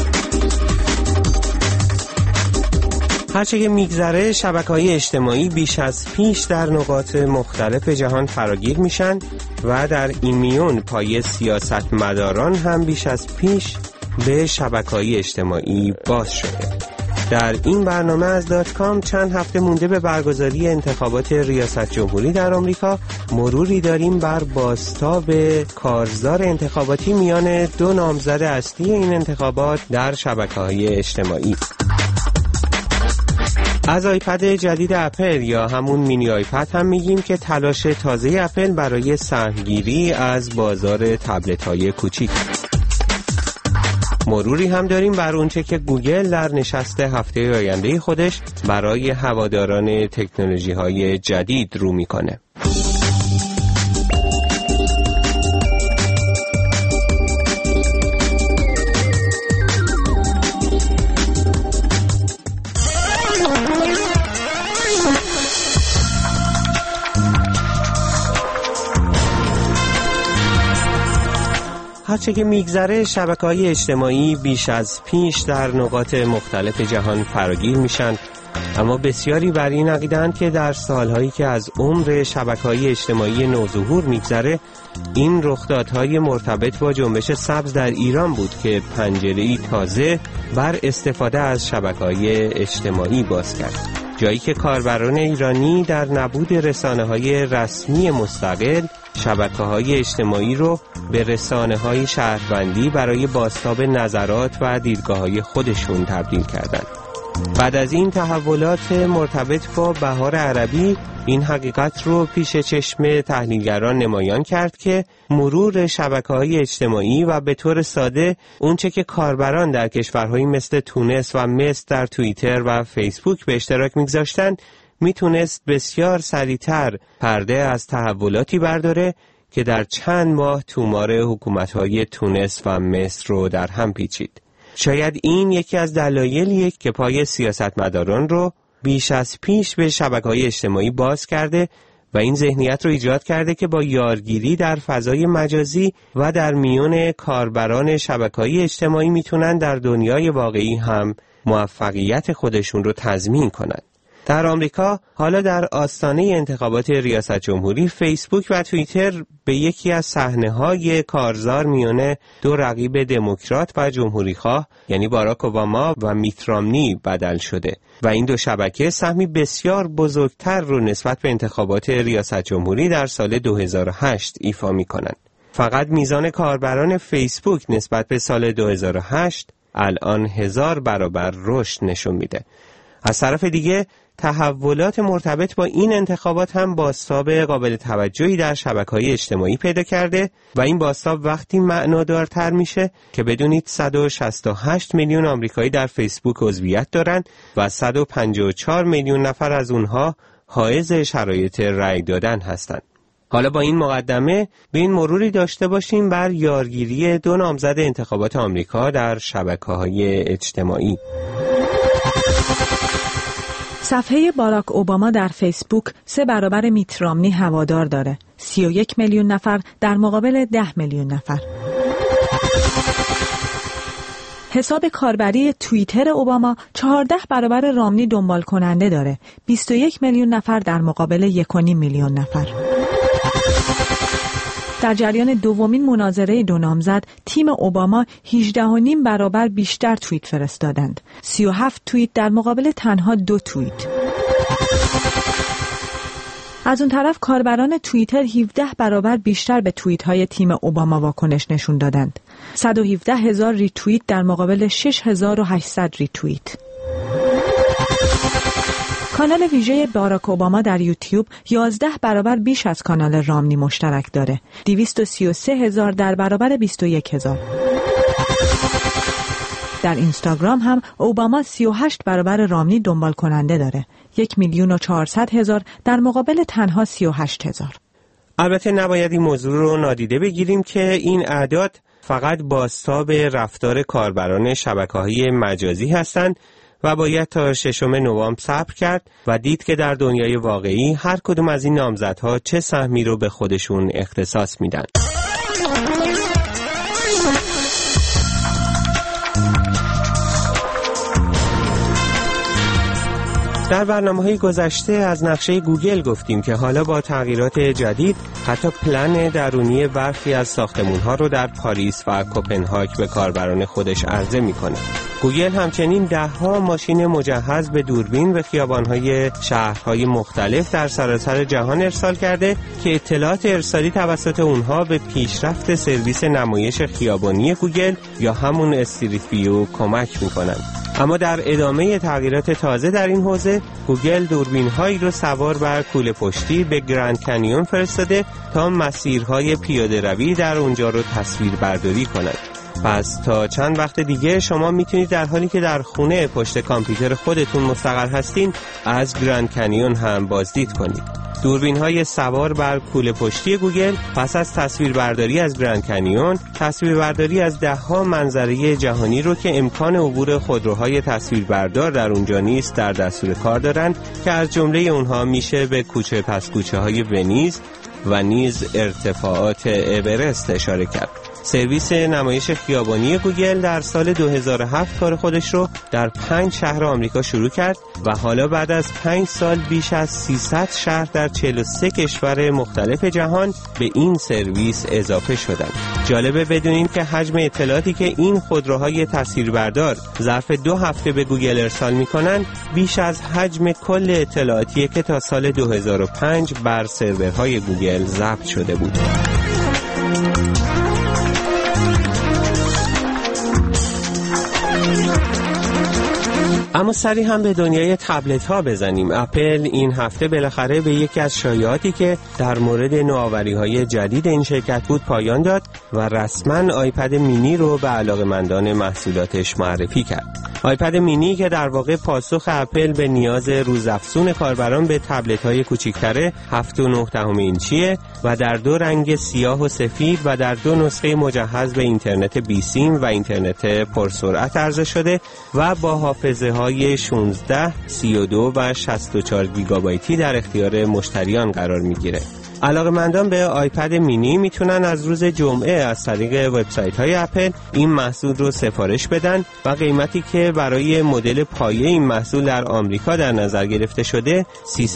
Speaker 13: هرچه که میگذره شبکه‌های اجتماعی بیش از پیش در نقاط مختلف جهان فراگیر میشن و در این میون پای سیاستمداران هم بیش از پیش به شبکه‌های اجتماعی باز شده. در این برنامه از .com چند هفته مونده به برگزاری انتخابات ریاست جمهوری در آمریکا مروری داریم بر بازتاب کارزار انتخاباتی میان 2 نامزد اصلی این انتخابات در شبکه‌های اجتماعی. از آیپد جدید اپل یا همون مینی آیپد هم میگیم که تلاش تازه اپل برای سهمگیری از بازار تبلت‌های کوچیک. مروری هم داریم بر اونچه که گوگل در نشست هفته آینده خودش برای هواداران تکنولوژی‌های جدید رو میکنه. هرچه که میگذره شبکه‌های اجتماعی بیش از پیش در نقاط مختلف جهان فراگیر میشن، اما بسیاری بر این عقیده‌اند که در سالهایی که از عمر شبکه‌های اجتماعی نوظهور میگذره این رخدادهای مرتبط با جنبش سبز در ایران بود که پنجره‌ای تازه بر استفاده از شبکه‌های اجتماعی باز کرد. جایی که کاربران ایرانی در نبود رسانه‌های رسمی مستقل شبکه‌های اجتماعی رو به رسانه‌های شهروندی برای بازتاب نظرات و دیدگاه‌های خودشون تبدیل کردند. بعد از این تحولات مرتبط با بهار عربی این حقیقت رو پیش چشم تحلیلگران نمایان کرد که مرور شبکه‌های اجتماعی و به طور ساده اونچه که کاربران در کشورهایی مثل تونس و مصر در توییتر و فیسبوک به اشتراک می‌گذاشتند میتونست بسیار سریعتر پرده از تحولاتی برداره که در چند ماه تومار حکومت‌های تونس و مصر رو در هم پیچید. شاید این یکی از دلایلیه که پای سیاستمداران رو بیش از پیش به شبکه‌های اجتماعی باز کرده و این ذهنیت رو ایجاد کرده که با یارگیری در فضای مجازی و در میون کاربران شبکه‌های اجتماعی میتونن در دنیای واقعی هم موفقیت خودشون رو تضمین کنن. در آمریکا حالا در آستانه انتخابات ریاست جمهوری فیسبوک و توییتر به یکی از صحنه‌های کارزار میانه 2 رقیب دموکرات و جمهوریخواه یعنی باراک اوباما و میت رامنی بدل شده و این 2 شبکه سهمی بسیار بزرگتر رو نسبت به انتخابات ریاست جمهوری در سال 2008 ایفا می‌کنند. فقط میزان کاربران فیسبوک نسبت به سال 2008 الان 1000 برابر رشد نشون میده. از طرف دیگه تحولات مرتبط با این انتخابات هم بازتاب قابل توجهی در شبکه‌های اجتماعی پیدا کرده و این بازتاب وقتی معنادارتر میشه که بدونید 168 میلیون آمریکایی در فیسبوک عضویت دارن و 154 میلیون نفر از اونها حائز شرایط رأی دادن هستند. حالا با این مقدمه به این مروری داشته باشیم بر یارگیری 2 نامزد انتخابات آمریکا در شبکه‌های اجتماعی.
Speaker 14: صفحه باراک اوباما در فیسبوک 3 برابر میت رامنی هوادار داره. 31 میلیون نفر در مقابل 10 میلیون نفر. حساب کاربری توییتر اوباما 14 برابر رامنی دنبال کننده داره. 21 میلیون نفر در مقابل 1.5 میلیون نفر. در جریان دومین مناظره دو نامزد، تیم اوباما 18.5 برابر بیشتر توییت فرستادند. 37 توییت در مقابل تنها 2 توییت. از اون طرف کاربران توییتر 17 برابر بیشتر به توییت‌های تیم اوباما واکنش نشون دادند. 117,000 ریتوییت در مقابل 6,800 ریتوییت. کانال ویژه باراک اوباما در یوتیوب 11 برابر بیش از کانال رامنی مشترک داره. 233,000 در برابر 21,000. در اینستاگرام هم اوباما 38 برابر رامنی دنبال کننده داره. 1,400,000 در مقابل تنها 38,000.
Speaker 13: البته نباید این موضوع رو نادیده بگیریم که این اعداد فقط بازتاب رفتار کاربران شبکه‌های مجازی هستند و باید تا 6 نوامبر صبر کرد و دید که در دنیای واقعی هر کدوم از این نامزدها چه سهمی رو به خودشون اختصاص میدن. در برنامه‌های گذشته از نقشه گوگل گفتیم که حالا با تغییرات جدید حتی پلن درونی برخی از ساختمان‌ها رو در پاریس و کوپنهاگ به کاربران خودش عرضه می‌کنه. گوگل همچنین 10 ماشین مجهز به دوربین به خیابان‌های شهرهای مختلف در سراسر جهان ارسال کرده که اطلاعات ارسالی توسط اونها به پیشرفت سرویس نمایش خیابانی گوگل یا همون استریت ویو کمک می‌کنند. اما در ادامه تغییرات تازه در این حوزه، گوگل دوربین‌هایی رو سوار بر کوله پشتی به گرند کنیون فرستاده تا مسیرهای پیاده روی در اونجا رو تصویر برداری کنند. پس تا چند وقت دیگه شما میتونید در حالی که در خونه پشت کامپیوتر خودتون مستقر هستین از گرند کنیون هم بازدید کنید. دوربین‌های سوار بر کوله پشتی گوگل پس از تصویربرداری از گرند کنیون، تصویربرداری از 10 منظره جهانی رو که امکان عبور خودروهای تصویربردار در اونجا نیست در دستور کار دارن که از جمله اونها میشه به کوچه پس کوچه‌های ونیز و نیز ارتفاعات اورست اشاره کرد. سرویس نمایش خیابانی گوگل در سال 2007 کار خودش رو در 5 شهر آمریکا شروع کرد و حالا بعد از 5 سال بیش از 300 شهر در 43 کشور مختلف جهان به این سرویس اضافه شدند. جالبه بدونین که حجم اطلاعاتی که این خودروهای تصویربردار ظرف 2 هفته به گوگل ارسال میکنن بیش از حجم کل اطلاعاتیه که تا سال 2005 بر سرورهای گوگل ضبط شده بود. اما سری هم به دنیای تبلت ها بزنیم. اپل این هفته بالاخره به یکی از شایعاتی که در مورد نوآوری های جدید این شرکت بود پایان داد و رسما آیپد مینی رو به علاقه‌مندان محصولاتش معرفی کرد. آیپد مینی که در واقع پاسخ اپل به نیاز روزافزون کاربران به تبلت های کوچکتره 7.9 اینچیه و در 2 رنگ سیاه و سفید و در 2 نسخه مجهز به اینترنت بی سیم و اینترنت پرسرعت عرضه شده و با حافظه های 16, 32 و 64 گیگابایتی در اختیار مشتریان قرار میگیره. علاقه‌مندان به آیپد مینی میتونن از روز جمعه از طریق وبسایت‌های اپل این محصول رو سفارش بدن و قیمتی که برای مدل پایه این محصول در آمریکا در نظر گرفته شده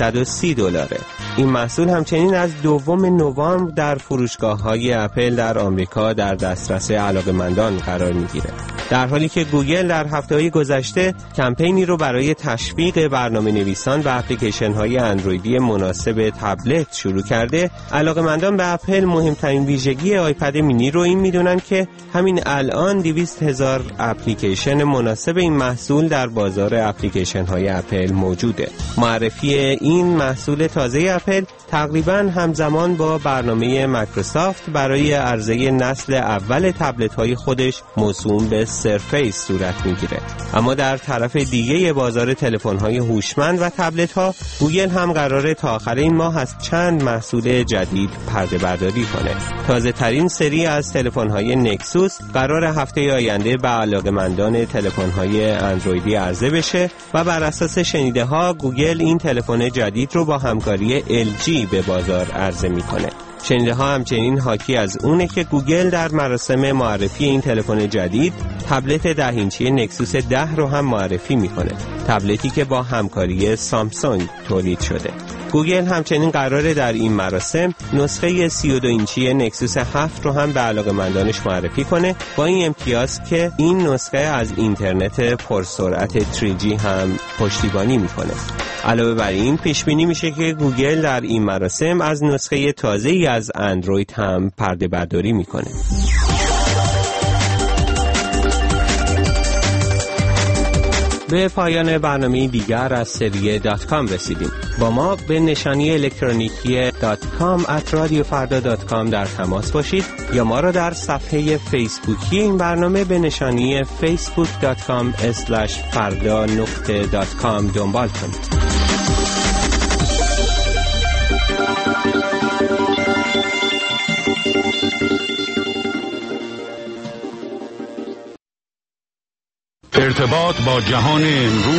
Speaker 13: $330. این محصول همچنین از 2 نوامبر در فروشگاه‌های اپل در آمریکا در دسترس علاقه‌مندان قرار میگیره. در حالی که گوگل در هفته‌های گذشته کمپینی رو برای تشویق برنامه‌نویسان و اپلیکیشن‌های اندرویدی مناسب تبلت شروع کرده، علاقه‌مندان به اپل مهمترین ویژگی آیپد مینی رو این میدونن که همین الان 200,000 اپلیکیشن مناسب این محصول در بازار اپلیکیشن‌های اپل موجوده. معرفی این محصول تازه اپل تقریباً همزمان با برنامه مایکروسافت برای عرضه نسل اول تبلت‌های خودش موسوم به سرفیس صورت میگیره. اما در طرف دیگه بازار تلفن‌های هوشمند و تبلت‌ها، گوگل هم قراره تا آخر این ماه از چند محصول جدید پرده برداری کنه. تازه ترین سری از تلفن‌های نکسوس قرار هفته آینده به علاقه‌مندان تلفن‌های اندرویدی عرضه بشه و بر اساس شنیده‌ها گوگل این تلفن جدید رو با همکاری LG به بازار عرضه میکنه. شنیده‌ها همچنین حاکی از اونه که گوگل در مراسم معرفی این تلفن جدید تبلت 10 اینچی نکسوس 10 رو هم معرفی میکنه. تبلتی که با همکاری سامسونگ تولید شده. گوگل همچنین قراره در این مراسم نسخه 32 اینچی نکسوس 7 رو هم به علاقه‌مندانش معرفی کنه، با این امتیاز که این نسخه از اینترنت پرسرعت 3G هم پشتیبانی میکنه. علاوه بر این پیش بینی میشه که گوگل در این مراسم از نسخه تازه‌ای از اندروید هم پرده برداری میکنه. به پایان برنامه دیگر از سری .com رسیدیم. با ما به نشانی الکترونیکی .com@radiofarda.com در تماس باشید یا ما را در صفحه فیسبوکی این برنامه به نشانی facebook.com/farda.com دنبال کنید.
Speaker 15: ارتباط با جهان امروز